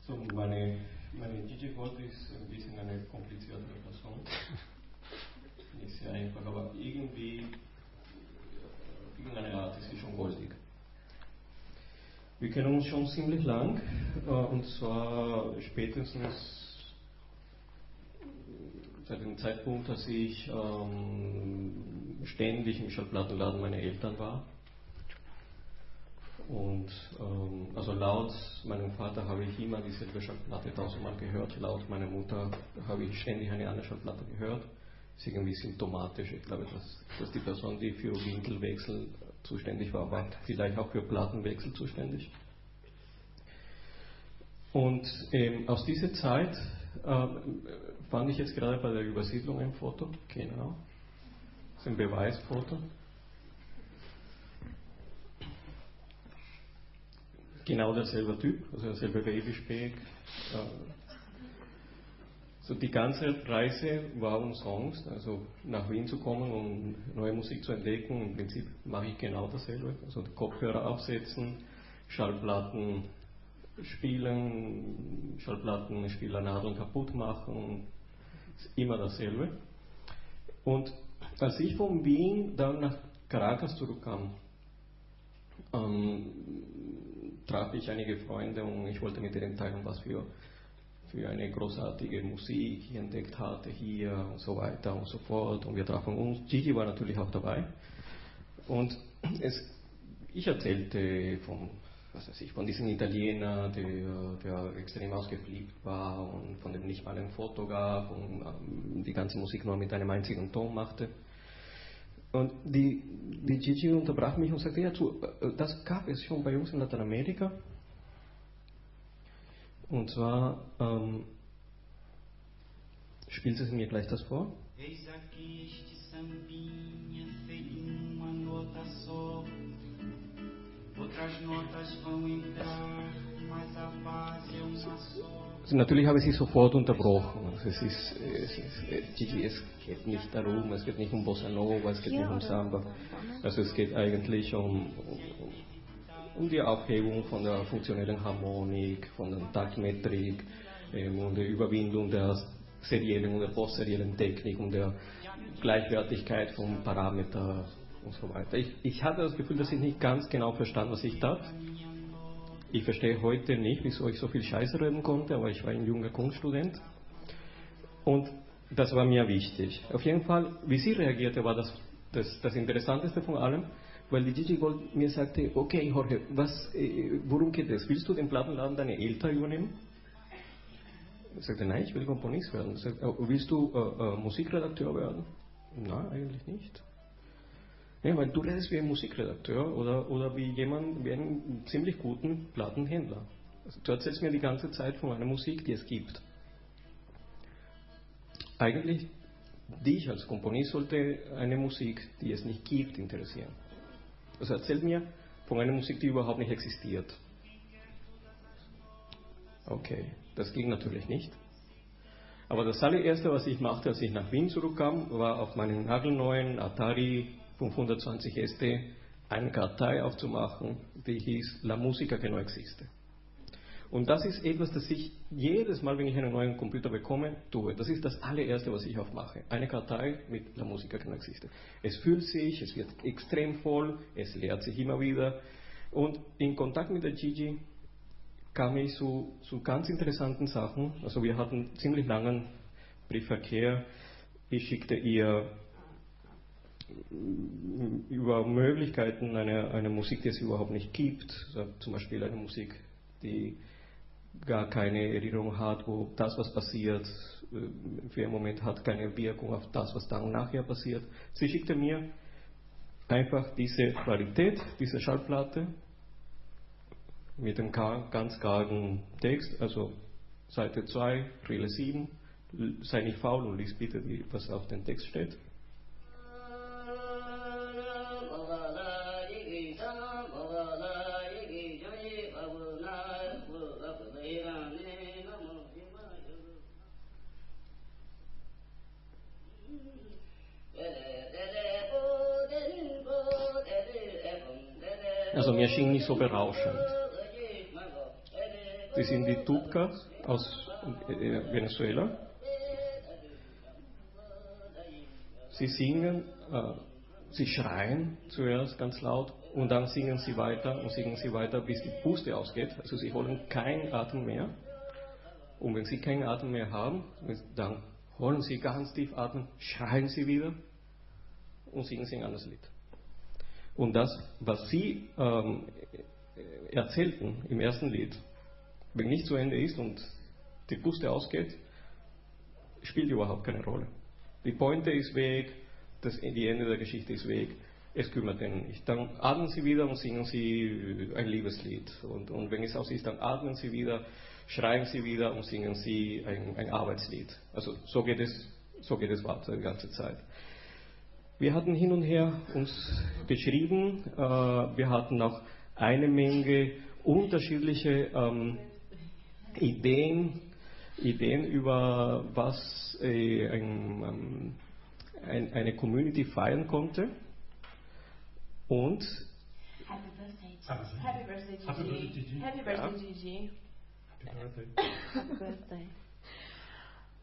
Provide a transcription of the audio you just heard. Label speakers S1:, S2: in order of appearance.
S1: So, meine Gigi Gold ist ein bisschen eine komplizierte Person. Nicht sehr einfach, aber irgendwie, auf irgendeine Art ist sie schon goldig. Wir kennen uns schon ziemlich lang, und zwar spätestens seit dem Zeitpunkt, dass ich ständig im Schallplattenladen meiner Eltern war. Und also laut meinem Vater habe ich immer dieselbe Schallplatte tausendmal gehört, laut meiner Mutter habe ich ständig eine andere Schallplatte gehört. Das ist irgendwie symptomatisch. Ich glaube, dass die Person, die für Winkelwechsel zuständig war, war vielleicht auch für Plattenwechsel zuständig. Und aus dieser Zeit fand ich jetzt gerade bei der Übersiedlung ein Foto, genau, das ist ein Beweisfoto. Genau derselbe Typ, also derselbe Babyspeck. So die ganze Reise war umsonst, also nach Wien zu kommen, um neue Musik zu entdecken. Im Prinzip mache ich genau dasselbe, also Kopfhörer aufsetzen, Schallplatten spielen, Schallplattenspielernadeln kaputt machen, ist immer dasselbe. Und als ich von Wien dann nach Caracas zurückkam, traf ich einige Freunde und ich wollte mit denen teilen, was für eine großartige Musik ich entdeckt hatte hier und so weiter und so fort. Und wir trafen uns. Gigi war natürlich auch dabei. Und ich erzählte von diesem Italiener, der extrem ausgeflippt war und von dem nicht mal ein Foto gab und die ganze Musik nur mit einem einzigen Ton machte. Und die Gigi unterbrach mich und sagte, ja, das gab es schon bei uns in Lateinamerika. Und zwar spielt sie mir gleich das vor.
S2: Eis aqui este sambinha sem uma nota só. Outras notas vão entrar, mas a base é uma só.
S1: Also natürlich habe ich sie sofort unterbrochen. Also Gigi, es geht nicht darum, es geht nicht um Bossa Nova, es geht nicht um Samba. Also es geht eigentlich um die Aufhebung von der funktionellen Harmonik, von der Taktmetrik, und der Überwindung der seriellen und der postseriellen Technik und der Gleichwertigkeit von Parametern und so weiter. Ich hatte das Gefühl, dass ich nicht ganz genau verstand, was ich tat. Ich verstehe heute nicht, wieso ich so viel Scheiße reden konnte, aber ich war ein junger Kunststudent. Und das war mir wichtig. Auf jeden Fall, wie sie reagierte, war das Interessanteste von allem, weil die Gigi Gold mir sagte, okay Jorge, worum geht es? Willst du den Plattenladen deiner Eltern übernehmen? Ich sagte, nein, ich will Komponist werden. Ich sagte, willst du Musikredakteur werden? Nein, eigentlich nicht. Ja, weil du redest wie ein Musikredakteur oder wie einen ziemlich guten Plattenhändler. Also, du erzählst mir die ganze Zeit von einer Musik, die es gibt. Eigentlich, dich als Komponist sollte eine Musik, die es nicht gibt, interessieren. Also erzähl mir von einer Musik, die überhaupt nicht existiert. Okay, das ging natürlich nicht. Aber das allererste, was ich machte, als ich nach Wien zurückkam, war auf meinem nagelneuen Atari 520 ST eine Kartei aufzumachen, die hieß La Musica que no existe. Und das ist etwas, das ich jedes Mal, wenn ich einen neuen Computer bekomme, tue. Das ist das allererste, was ich aufmache. Eine Kartei mit La Musica que no existe. Es füllt sich, es wird extrem voll, es leert sich immer wieder. Und in Kontakt mit der Gigi kam ich zu ganz interessanten Sachen. Also wir hatten ziemlich langen Briefverkehr. Ich schickte ihr über Möglichkeiten einer Musik, die es überhaupt nicht gibt. Also zum Beispiel eine Musik, die gar keine Erinnerung hat, wo das, was passiert, für einen Moment hat keine Wirkung auf das, was dann und nachher passiert. Sie schickte mir einfach diese Qualität, diese Schallplatte mit dem ganz kargen Text, also Seite 2, Rille 7, sei nicht faul und lies bitte, was auf dem Text steht. Also mir schien nicht so berauschend. die sind die Tutka aus Venezuela. Sie singen, sie schreien zuerst ganz laut und dann singen sie weiter, bis die Puste ausgeht. Also sie holen keinen Atem mehr. Und wenn sie keinen Atem mehr haben, dann holen sie ganz tief Atem, schreien sie wieder und singen sie ein anderes Lied. Und das, was sie erzählten im ersten Lied, wenn nicht zu Ende ist und die Puste ausgeht, spielt überhaupt keine Rolle. Die Pointe ist weg, die Ende der Geschichte ist weg, es kümmert ihn nicht. Dann atmen sie wieder und singen sie ein Liebeslied. Und wenn es aus ist, dann atmen sie wieder, schreien sie wieder und singen sie ein Arbeitslied. Also so geht es weiter die ganze Zeit. Wir hatten hin und her uns geschrieben, wir hatten auch eine Menge unterschiedliche Ideen über was eine Community feiern konnte. Und
S3: Happy birthday, Gigi. Happy birthday, Gigi.
S4: Happy birthday.
S3: Happy birthday.